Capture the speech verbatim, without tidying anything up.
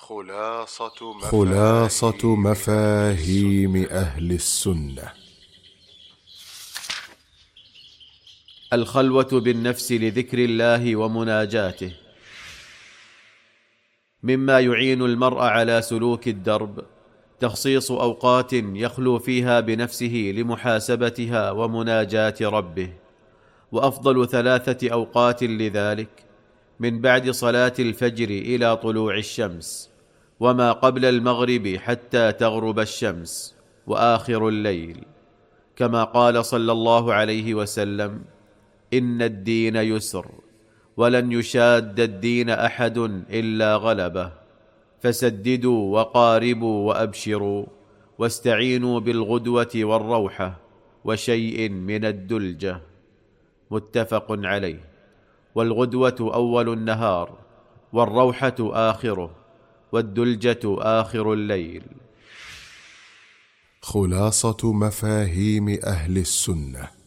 خلاصة مفاهيم, خلاصة مفاهيم أهل السنة. الخلوة بالنفس لذكر الله ومناجاته. مما يعين المرء على سلوك الدرب تخصيص أوقات يخلو فيها بنفسه لمحاسبتها ومناجاة ربه، وأفضل ثلاثة أوقات لذلك من بعد صلاة الفجر إلى طلوع الشمس، وما قبل المغرب حتى تغرب الشمس، وآخر الليل، كما قال صلى الله عليه وسلم: إن الدين يسر ولن يشاد الدين أحد إلا غلبه، فسددوا وقاربوا وأبشروا، واستعينوا بالغدوة والروحة وشيء من الدلجة. متفق عليه. والغدوة أول النهار، والروحة آخره، والدلجة آخر الليل. خلاصة مفاهيم أهل السنة.